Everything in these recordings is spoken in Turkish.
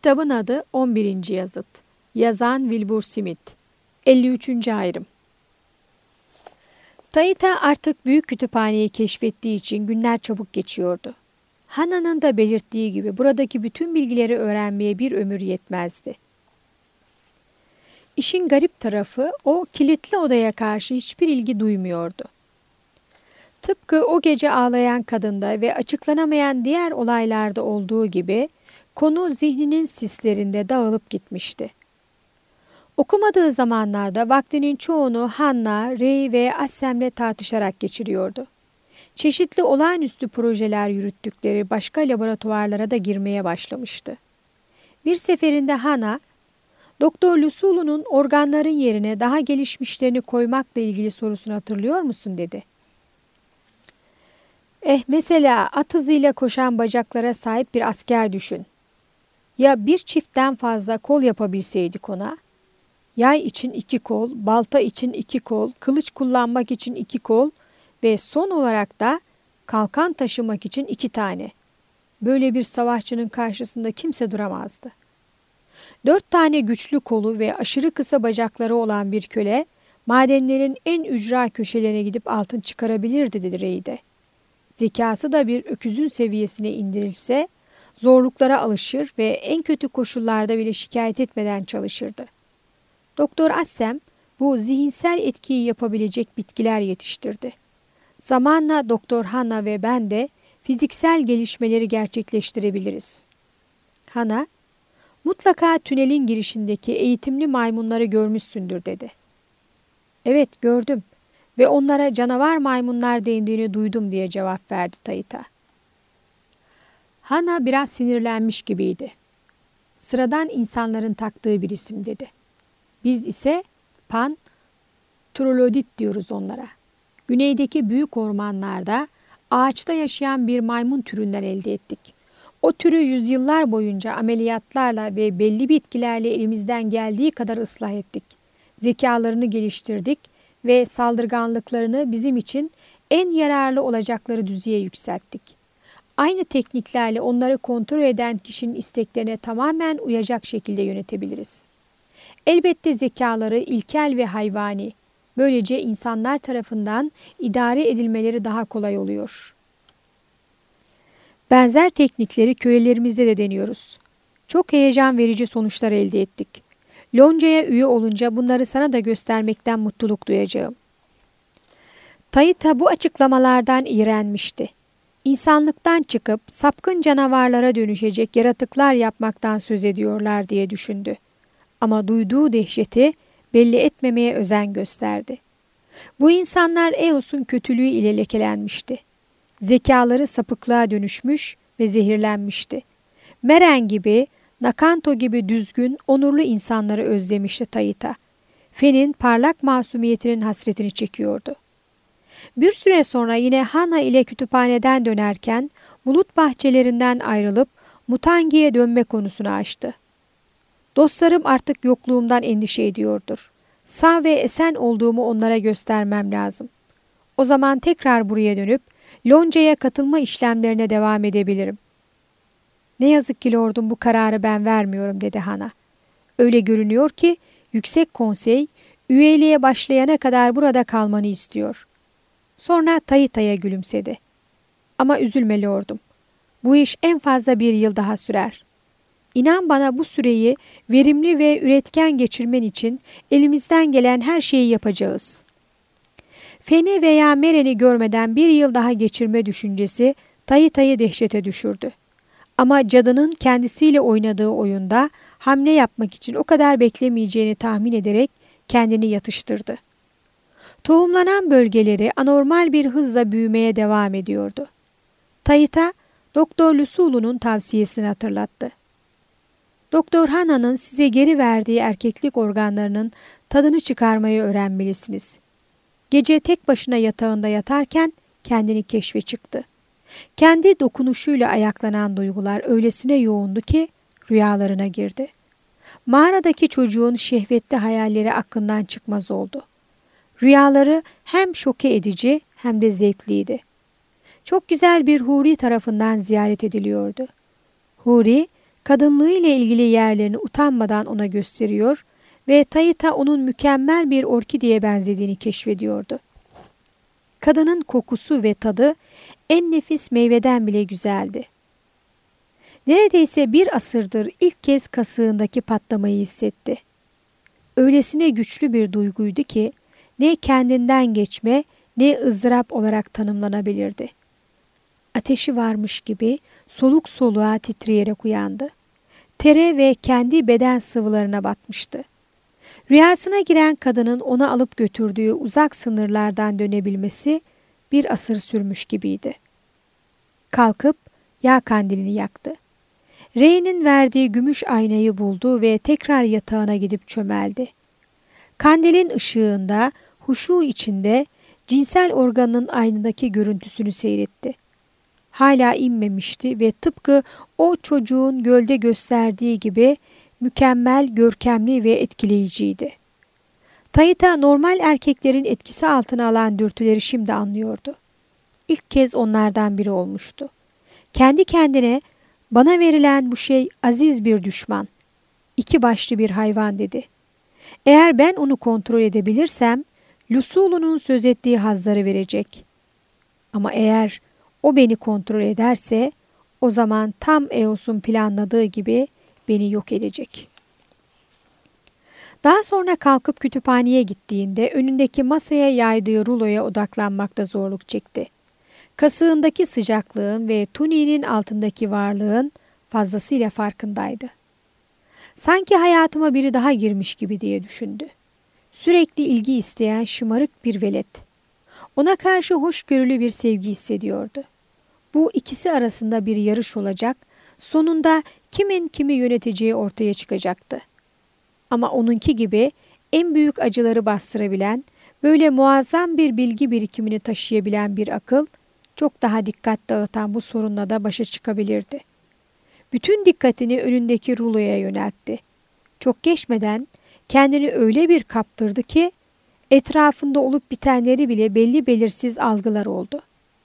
Kitabın adı 11. Yazıt. Yazan Wilbur Smith. 53. Ayrım. Taita artık büyük kütüphaneyi keşfettiği için günler çabuk geçiyordu. Hana'nın da belirttiği gibi buradaki bütün bilgileri öğrenmeye bir ömür yetmezdi. İşin garip tarafı o kilitli odaya karşı hiçbir ilgi duymuyordu. Tıpkı o gece ağlayan kadında ve açıklanamayan diğer olaylarda olduğu gibi konu zihninin sislerinde dağılıp gitmişti. Okumadığı zamanlarda vaktinin çoğunu Hanna, Ray ve Assem'le tartışarak geçiriyordu. Çeşitli olağanüstü projeler yürüttükleri başka laboratuvarlara da girmeye başlamıştı. Bir seferinde Hanna, Doktor Lusulu'nun organların yerine daha gelişmişlerini koymakla ilgili sorusunu hatırlıyor musun dedi. Mesela at hızıyla koşan bacaklara sahip bir asker düşün. Ya bir çiftten fazla kol yapabilseydik ona? Yay için 2 kol, balta için 2 kol, kılıç kullanmak için 2 kol ve son olarak da kalkan taşımak için 2 tane. Böyle bir savaşçının karşısında kimse duramazdı. 4 tane güçlü kolu ve aşırı kısa bacakları olan bir köle, madenlerin en ücra köşelerine gidip altın çıkarabilirdi dedi Rey'de. Zekası da bir öküzün seviyesine indirilse, zorluklara alışır ve en kötü koşullarda bile şikayet etmeden çalışırdı. Doktor Assem bu zihinsel etkiyi yapabilecek bitkiler yetiştirdi. Zamanla Doktor Hanna ve ben de fiziksel gelişmeleri gerçekleştirebiliriz. Hanna, mutlaka tünelin girişindeki eğitimli maymunları görmüşsündür dedi. Evet gördüm ve onlara canavar maymunlar dendiğini duydum diye cevap verdi Taita. Hanna biraz sinirlenmiş gibiydi. Sıradan insanların taktığı bir isim dedi. Biz ise Pan Trolodit diyoruz onlara. Güneydeki büyük ormanlarda ağaçta yaşayan bir maymun türünden elde ettik. O türü yüzyıllar boyunca ameliyatlarla ve belli bitkilerle elimizden geldiği kadar ıslah ettik. Zekalarını geliştirdik ve saldırganlıklarını bizim için en yararlı olacakları düzeye yükselttik. Aynı tekniklerle onları kontrol eden kişinin isteklerine tamamen uyacak şekilde yönetebiliriz. Elbette zekaları ilkel ve hayvani. Böylece insanlar tarafından idare edilmeleri daha kolay oluyor. Benzer teknikleri kölelerimizde de deniyoruz. Çok heyecan verici sonuçlar elde ettik. Lonca'ya üye olunca bunları sana da göstermekten mutluluk duyacağım. Taita bu açıklamalardan iğrenmişti. İnsanlıktan çıkıp sapkın canavarlara dönüşecek yaratıklar yapmaktan söz ediyorlar diye düşündü. Ama duyduğu dehşeti belli etmemeye özen gösterdi. Bu insanlar Eos'un kötülüğü ile lekelenmişti. Zekaları sapıklığa dönüşmüş ve zehirlenmişti. Meren gibi, Nakanto gibi düzgün, onurlu insanları özlemişti Taita. Fen'in parlak masumiyetinin hasretini çekiyordu. Bir süre sonra yine Hana ile kütüphaneden dönerken bulut bahçelerinden ayrılıp Mutangi'ye dönme konusunu açtı. Dostlarım artık yokluğumdan endişe ediyordur. Sağ ve esen olduğumu onlara göstermem lazım. O zaman tekrar buraya dönüp Lonca'ya katılma işlemlerine devam edebilirim. Ne yazık ki lordum bu kararı ben vermiyorum dedi Hana. Öyle görünüyor ki Yüksek Konsey üyeliğe başlayana kadar burada kalmanı istiyor. Sonra Taita'ya gülümsedi. Ama üzülme lordum. Bu iş en fazla 1 yıl daha sürer. İnan bana bu süreyi verimli ve üretken geçirmen için elimizden gelen her şeyi yapacağız. Fen'i veya Meren'i görmeden 1 yıl daha geçirme düşüncesi Taita'yı dehşete düşürdü. Ama cadının kendisiyle oynadığı oyunda hamle yapmak için o kadar beklemeyeceğini tahmin ederek kendini yatıştırdı. Tohumlanan bölgeleri anormal bir hızla büyümeye devam ediyordu. Taita, Doktor Lusulu'nun tavsiyesini hatırlattı. Doktor Hana'nın size geri verdiği erkeklik organlarının tadını çıkarmayı öğrenmelisiniz. Gece tek başına yatağında yatarken kendini keşfe çıktı. Kendi dokunuşuyla ayaklanan duygular öylesine yoğundu ki rüyalarına girdi. Mağaradaki çocuğun şehvetli hayalleri aklından çıkmaz oldu. Rüyaları hem şoke edici hem de zevkliydi. Çok güzel bir huri tarafından ziyaret ediliyordu. Huri, kadınlığı ile ilgili yerlerini utanmadan ona gösteriyor ve Taita onun mükemmel bir orkideye benzediğini keşfediyordu. Kadının kokusu ve tadı en nefis meyveden bile güzeldi. Neredeyse bir asırdır ilk kez kasığındaki patlamayı hissetti. Öylesine güçlü bir duyguydu ki ne kendinden geçme ne ızdırap olarak tanımlanabilirdi. Ateşi varmış gibi soluk soluğa titreyerek uyandı. Tere ve kendi beden sıvılarına batmıştı. Rüyasına giren kadının ona alıp götürdüğü uzak sınırlardan dönebilmesi bir asır sürmüş gibiydi. Kalkıp yağ kandilini yaktı. Rey'nin verdiği gümüş aynayı buldu ve tekrar yatağına gidip çömeldi. Kandilin ışığında, huşu içinde cinsel organının aynadaki görüntüsünü seyretti. Hala inmemişti ve tıpkı o çocuğun gölde gösterdiği gibi mükemmel, görkemli ve etkileyiciydi. Taita normal erkeklerin etkisi altına alan dürtüleri şimdi anlıyordu. İlk kez onlardan biri olmuştu. Kendi kendine bana verilen bu şey aziz bir düşman, iki başlı bir hayvan dedi. Eğer ben onu kontrol edebilirsem Lusulu'nun söz ettiği hazzları verecek. Ama eğer o beni kontrol ederse o zaman tam Eos'un planladığı gibi beni yok edecek. Daha sonra kalkıp kütüphaneye gittiğinde önündeki masaya yaydığı ruloya odaklanmakta zorluk çekti. Kasığındaki sıcaklığın ve tuniğinin altındaki varlığın fazlasıyla farkındaydı. Sanki hayatıma biri daha girmiş gibi diye düşündü. Sürekli ilgi isteyen şımarık bir velet. Ona karşı hoşgörülü bir sevgi hissediyordu. Bu ikisi arasında bir yarış olacak, sonunda kimin kimi yöneteceği ortaya çıkacaktı. Ama onunki gibi en büyük acıları bastırabilen, böyle muazzam bir bilgi birikimini taşıyabilen bir akıl, çok daha dikkat dağıtan bu sorunla da başa çıkabilirdi. Bütün dikkatini önündeki ruloya yöneltti. Çok geçmeden kendini öyle bir kaptırdı ki, etrafında olup bitenleri bile belli belirsiz algılar oldu.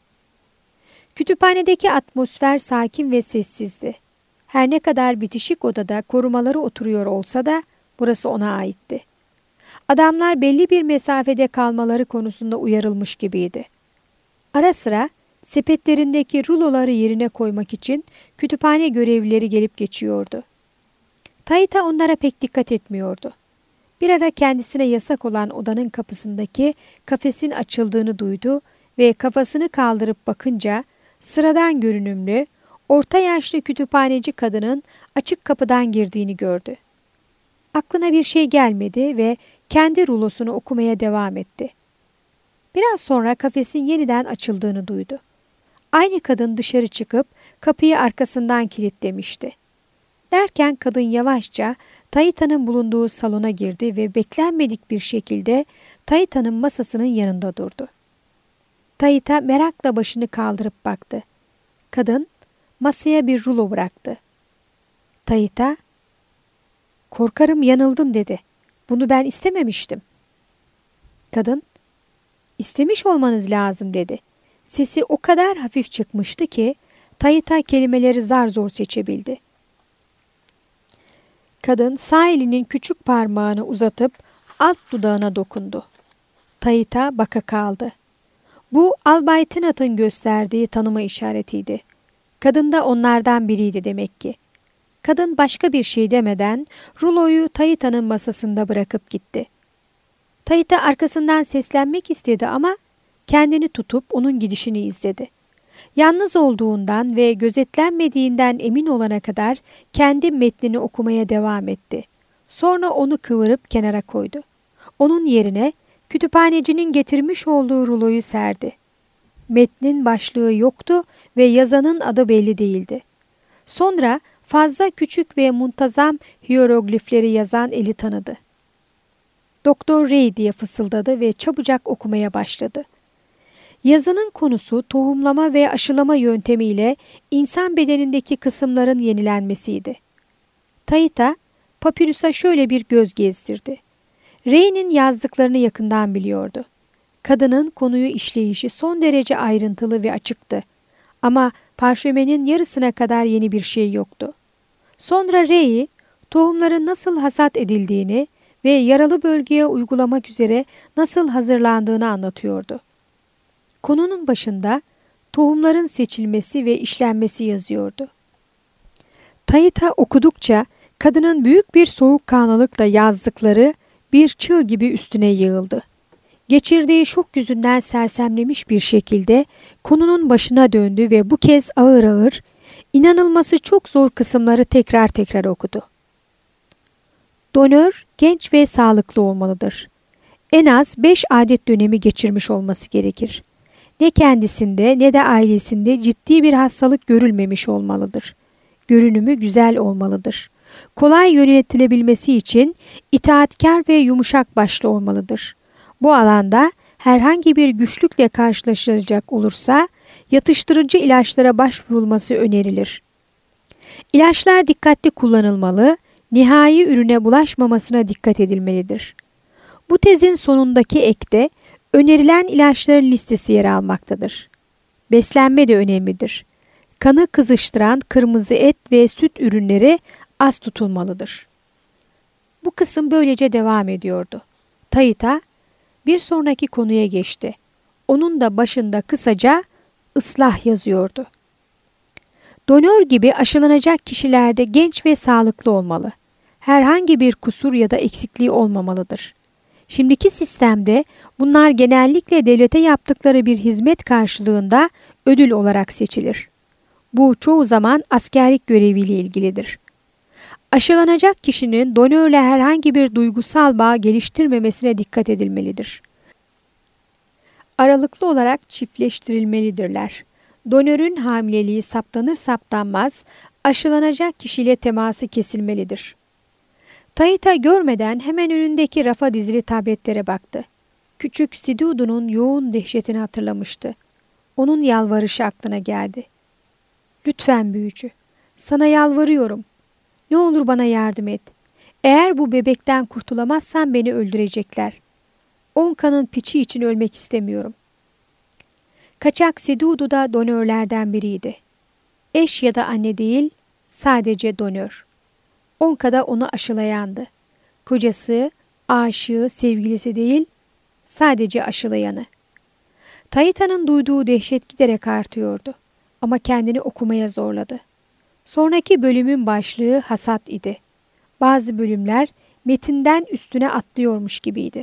Kütüphanedeki atmosfer sakin ve sessizdi. Her ne kadar bitişik odada korumaları oturuyor olsa da burası ona aitti. Adamlar belli bir mesafede kalmaları konusunda uyarılmış gibiydi. Ara sıra sepetlerindeki ruloları yerine koymak için kütüphane görevlileri gelip geçiyordu. Taita onlara pek dikkat etmiyordu. Bir ara kendisine yasak olan odanın kapısındaki kafesin açıldığını duydu ve kafasını kaldırıp bakınca sıradan görünümlü, orta yaşlı kütüphaneci kadının açık kapıdan girdiğini gördü. Aklına bir şey gelmedi ve kendi rulosunu okumaya devam etti. Biraz sonra kafesin yeniden açıldığını duydu. Aynı kadın dışarı çıkıp kapıyı arkasından kilitlemişti. Derken kadın yavaşça Taita'nın bulunduğu salona girdi ve beklenmedik bir şekilde Taita'nın masasının yanında durdu. Taita merakla başını kaldırıp baktı. Kadın masaya bir rulo bıraktı. Taita, "Korkarım yanıldın," dedi. "Bunu ben istememiştim." Kadın, "İstemiş olmanız lazım," dedi. Sesi o kadar hafif çıkmıştı ki Taita kelimeleri zar zor seçebildi. Kadın sağ elinin küçük parmağını uzatıp alt dudağına dokundu. Taita baka kaldı. Bu Albay Tennant'ın gösterdiği tanıma işaretiydi. Kadın da onlardan biriydi demek ki. Kadın başka bir şey demeden ruloyu Taita'nın masasında bırakıp gitti. Taita arkasından seslenmek istedi ama kendini tutup onun gidişini izledi. Yalnız olduğundan ve gözetlenmediğinden emin olana kadar kendi metnini okumaya devam etti. Sonra onu kıvırıp kenara koydu. Onun yerine kütüphanecinin getirmiş olduğu ruloyu serdi. Metnin başlığı yoktu ve yazanın adı belli değildi. Sonra fazla küçük ve muntazam hieroglifleri yazan eli tanıdı. "Doktor Ray," diye fısıldadı ve çabucak okumaya başladı. Yazının konusu tohumlama ve aşılama yöntemiyle insan bedenindeki kısımların yenilenmesiydi. Taita, papirüse şöyle bir göz gezdirdi. Ray'nin yazdıklarını yakından biliyordu. Kadının konuyu işleyişi son derece ayrıntılı ve açıktı. Ama parşömenin yarısına kadar yeni bir şey yoktu. Sonra Rei, tohumların nasıl hasat edildiğini ve yaralı bölgeye uygulamak üzere nasıl hazırlandığını anlatıyordu. Konunun başında tohumların seçilmesi ve işlenmesi yazıyordu. Taita okudukça kadının büyük bir soğukkanlılıkla yazdıkları bir çığ gibi üstüne yığıldı. Geçirdiği şok yüzünden sersemlemiş bir şekilde konunun başına döndü ve bu kez ağır ağır, inanılması çok zor kısımları tekrar tekrar okudu. Donör genç ve sağlıklı olmalıdır. En az 5 adet dönemi geçirmiş olması gerekir. Ne kendisinde ne de ailesinde ciddi bir hastalık görülmemiş olmalıdır. Görünümü güzel olmalıdır. Kolay yönetilebilmesi için itaatkar ve yumuşak başlı olmalıdır. Bu alanda herhangi bir güçlükle karşılaşılacak olursa yatıştırıcı ilaçlara başvurulması önerilir. İlaçlar dikkatli kullanılmalı, nihai ürüne bulaşmamasına dikkat edilmelidir. Bu tezin sonundaki ekte önerilen ilaçların listesi yer almaktadır. Beslenme de önemlidir. Kanı kızıştıran kırmızı et ve süt ürünleri az tutulmalıdır. Bu kısım böylece devam ediyordu. Taita bir sonraki konuya geçti. Onun da başında kısaca ıslah yazıyordu. Donör gibi aşılanacak kişilerde genç ve sağlıklı olmalı. Herhangi bir kusur ya da eksikliği olmamalıdır. Şimdiki sistemde bunlar genellikle devlete yaptıkları bir hizmet karşılığında ödül olarak seçilir. Bu çoğu zaman askerlik göreviyle ilgilidir. Aşılanacak kişinin donörle herhangi bir duygusal bağ geliştirmemesine dikkat edilmelidir. Aralıklı olarak çiftleştirilmelidirler. Donörün hamileliği saptanır saptanmaz aşılanacak kişiyle teması kesilmelidir. Taita görmeden hemen önündeki rafa dizili tabletlere baktı. Küçük Sidudu'nun yoğun dehşetini hatırlamıştı. Onun yalvarışı aklına geldi. Lütfen büyücü, sana yalvarıyorum. Ne olur bana yardım et. Eğer bu bebekten kurtulamazsan beni öldürecekler. Onka'nın piçi için ölmek istemiyorum. Kaçak Sidudu da donörlerden biriydi. Eş ya da anne değil, sadece donör. Onka da onu aşılayandı. Kocası, aşığı, sevgilisi değil, sadece aşılayanı. Taita'nın duyduğu dehşet giderek artıyordu. Ama kendini okumaya zorladı. Sonraki bölümün başlığı hasat idi. Bazı bölümler metinden üstüne atlıyormuş gibiydi.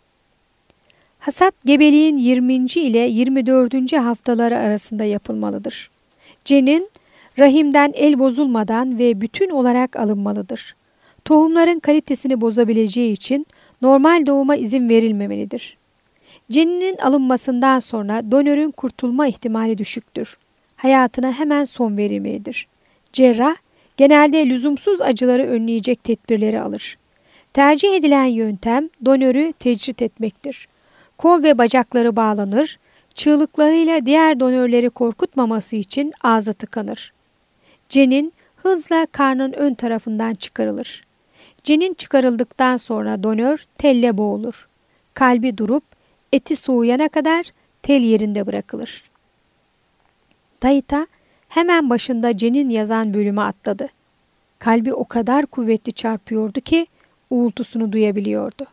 Hasat gebeliğin 20. ile 24. haftaları arasında yapılmalıdır. Cenin rahimden el bozulmadan ve bütün olarak alınmalıdır. Tohumların kalitesini bozabileceği için normal doğuma izin verilmemelidir. Ceninin alınmasından sonra donörün kurtulma ihtimali düşüktür. Hayatına hemen son verilmelidir. Cerrah genelde lüzumsuz acıları önleyecek tedbirleri alır. Tercih edilen yöntem donörü tecrit etmektir. Kol ve bacakları bağlanır, çığlıklarıyla diğer donörleri korkutmaması için ağzı tıkanır. Cenin hızla karnın ön tarafından çıkarılır. Cenin çıkarıldıktan sonra donör telle boğulur. Kalbi durup eti soğuyana kadar tel yerinde bırakılır. Taita hemen başında cenin yazan bölüme atladı. Kalbi o kadar kuvvetli çarpıyordu ki uğultusunu duyabiliyordu.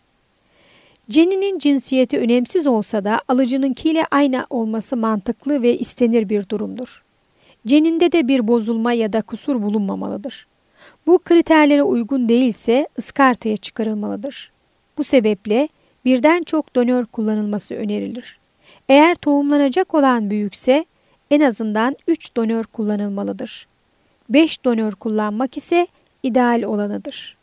Ceninin cinsiyeti önemsiz olsa da alıcınınkiyle aynı olması mantıklı ve istenir bir durumdur. Ceninde de bir bozulma ya da kusur bulunmamalıdır. Bu kriterlere uygun değilse ıskartaya çıkarılmalıdır. Bu sebeple birden çok donör kullanılması önerilir. Eğer tohumlanacak olan büyükse en azından 3 donör kullanılmalıdır. 5 donör kullanmak ise ideal olanıdır.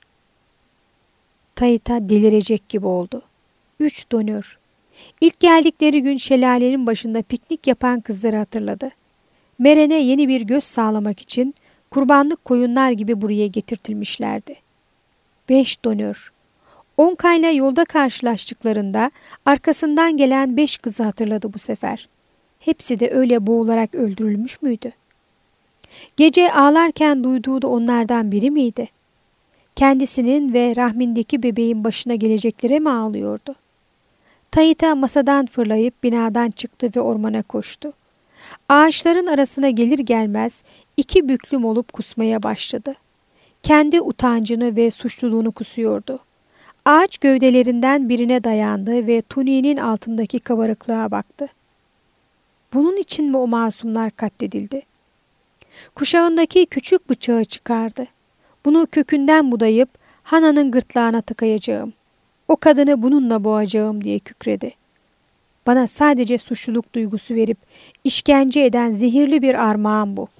Taita delirecek gibi oldu. 3 donör. İlk geldikleri gün şelalenin başında piknik yapan kızları hatırladı. Meren'e yeni bir göz sağlamak için kurbanlık koyunlar gibi buraya getirtilmişlerdi. 5 donör. Onka'yla yolda karşılaştıklarında arkasından gelen 5 kızı hatırladı bu sefer. Hepsi de öyle boğularak öldürülmüş müydü? Gece ağlarken duyduğu da onlardan biri miydi? Kendisinin ve rahmindeki bebeğin başına geleceklere mi ağlıyordu? Taita masadan fırlayıp binadan çıktı ve ormana koştu. Ağaçların arasına gelir gelmez 2 büklüm olup kusmaya başladı. Kendi utancını ve suçluluğunu kusuyordu. Ağaç gövdelerinden birine dayandı ve tuniğinin altındaki kabarıklığa baktı. Bunun için mi o masumlar katledildi? Kuşağındaki küçük bıçağı çıkardı. Bunu kökünden budayıp Hana'nın gırtlağına tıkayacağım. O kadını bununla boğacağım diye kükredi. Bana sadece suçluluk duygusu verip işkence eden zehirli bir armağan bu.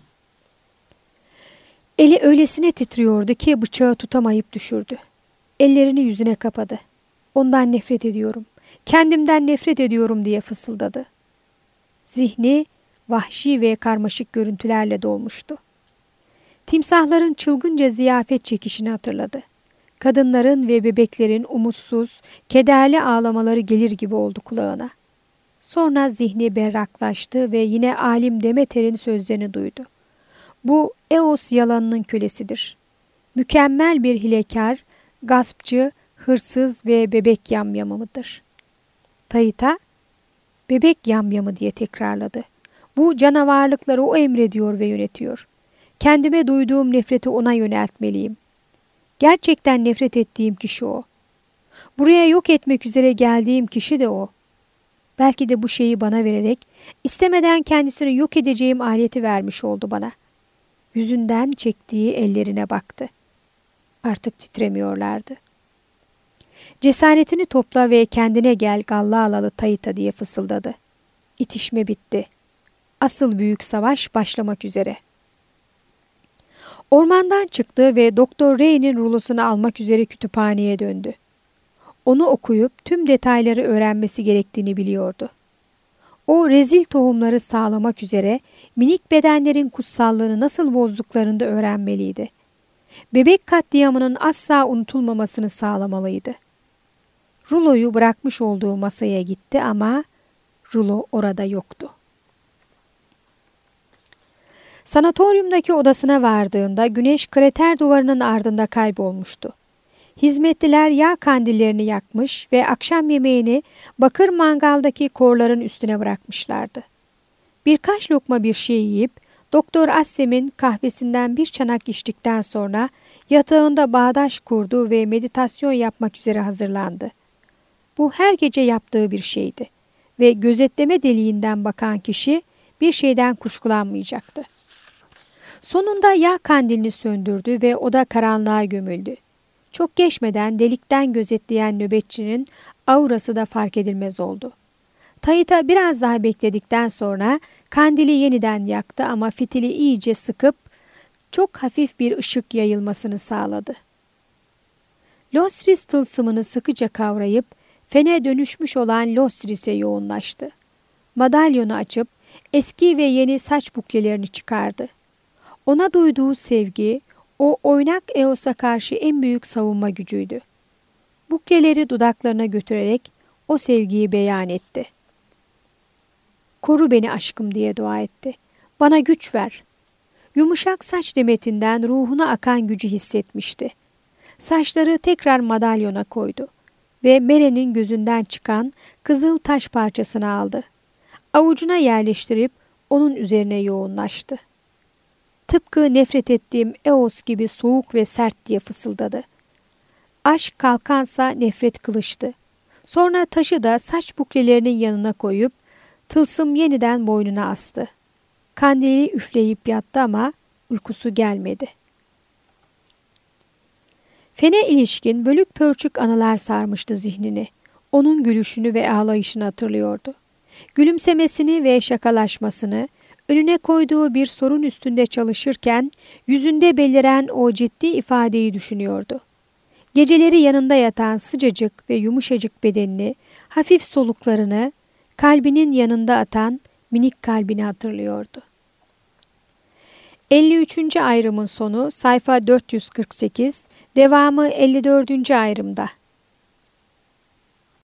Eli öylesine titriyordu ki bıçağı tutamayıp düşürdü. Ellerini yüzüne kapadı. Ondan nefret ediyorum, kendimden nefret ediyorum diye fısıldadı. Zihni vahşi ve karmaşık görüntülerle dolmuştu. Timsahların çılgınca ziyafet çekişini hatırladı. Kadınların ve bebeklerin umutsuz, kederli ağlamaları gelir gibi oldu kulağına. Sonra zihni berraklaştı ve yine alim Demeter'in sözlerini duydu. Bu Eos yalanının kölesidir. Mükemmel bir hilekar, gaspçı, hırsız ve bebek yamyamıdır. Taita, bebek yamyamı diye tekrarladı. Bu canavarlıkları o emrediyor ve yönetiyor. Kendime duyduğum nefreti ona yöneltmeliyim. Gerçekten nefret ettiğim kişi o. Buraya yok etmek üzere geldiğim kişi de o. Belki de bu şeyi bana vererek istemeden kendisini yok edeceğim aleti vermiş oldu bana. Yüzünden çektiği ellerine baktı. Artık titremiyorlardı. Cesaretini topla ve kendine gel Gallalalı Taita diye fısıldadı. İtişme bitti. Asıl büyük savaş başlamak üzere. Ormandan çıktı ve Doktor Ray'nin rulosunu almak üzere kütüphaneye döndü. Onu okuyup tüm detayları öğrenmesi gerektiğini biliyordu. O rezil tohumları sağlamak üzere minik bedenlerin kutsallığını nasıl bozduklarını da öğrenmeliydi. Bebek katliamının asla unutulmamasını sağlamalıydı. Ruloyu bırakmış olduğu masaya gitti ama rulo orada yoktu. Sanatoryumdaki odasına vardığında güneş krater duvarının ardında kaybolmuştu. Hizmetliler yağ kandillerini yakmış ve akşam yemeğini bakır mangaldaki korların üstüne bırakmışlardı. Birkaç lokma bir şey yiyip Doktor Assem'in kahvesinden bir çanak içtikten sonra yatağında bağdaş kurdu ve meditasyon yapmak üzere hazırlandı. Bu her gece yaptığı bir şeydi ve gözetleme deliğinden bakan kişi bir şeyden kuşkulanmayacaktı. Sonunda yağ kandilini söndürdü ve oda karanlığa gömüldü. Çok geçmeden delikten gözetleyen nöbetçinin aurası da fark edilmez oldu. Taita biraz daha bekledikten sonra kandili yeniden yaktı ama fitili iyice sıkıp çok hafif bir ışık yayılmasını sağladı. Losris tılsımını sıkıca kavrayıp fene dönüşmüş olan Losris'e yoğunlaştı. Madalyonu açıp eski ve yeni saç buklelerini çıkardı. Ona duyduğu sevgi, o oynak Eos'a karşı en büyük savunma gücüydü. Bukleleri dudaklarına götürerek o sevgiyi beyan etti. "Koru beni aşkım" diye dua etti. "Bana güç ver." Yumuşak saç demetinden ruhuna akan gücü hissetmişti. Saçları tekrar madalyona koydu ve Mere'nin gözünden çıkan kızıl taş parçasını aldı. Avucuna yerleştirip onun üzerine yoğunlaştı. "Tıpkı nefret ettiğim Eos gibi soğuk ve sert" diye fısıldadı. Aşk kalkansa nefret kılıçtı. Sonra taşı da saç buklelerinin yanına koyup tılsım yeniden boynuna astı. Kandili üfleyip yattı ama uykusu gelmedi. Fene ilişkin bölük pörçük anılar sarmıştı zihnini. Onun gülüşünü ve ağlayışını hatırlıyordu. Gülümsemesini ve şakalaşmasını, önüne koyduğu bir sorun üstünde çalışırken yüzünde beliren o ciddi ifadeyi düşünüyordu. Geceleri yanında yatan sıcacık ve yumuşacık bedenini, hafif soluklarını, kalbinin yanında atan minik kalbini hatırlıyordu. 53. ayrımın sonu sayfa 448, devamı 54. ayrımda.